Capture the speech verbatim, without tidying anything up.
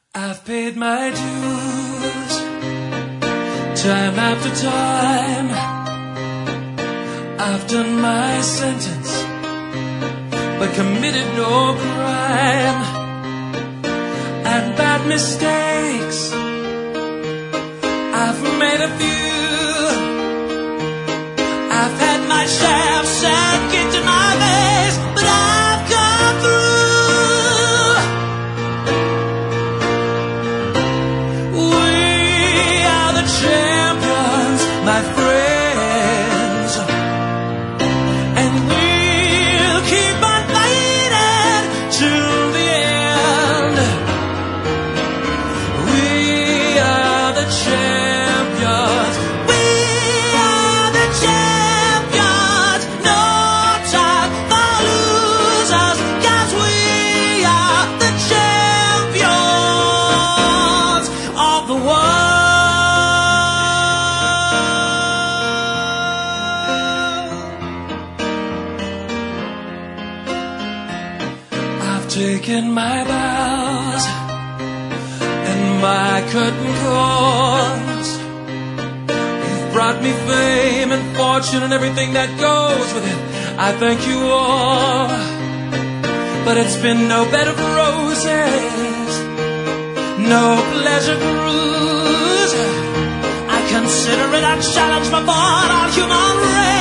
I've paid my dues, time after time. I've done my sentence, but committed no crime. And bad mistakes, I've made a few. I've had my share of sad kicked in my face, but I've come through. We are the champions, my friends, and we'll keep on fighting till the end. We are the champions. We are the champions. No time for losers, 'cause we are the champions of the world. I've taken my bows and my curtain calls. You've brought me fame and fortune and everything that goes with it. I thank you all, but it's been no bed of roses, no pleasure cruise. I consider it a challenge before our human race.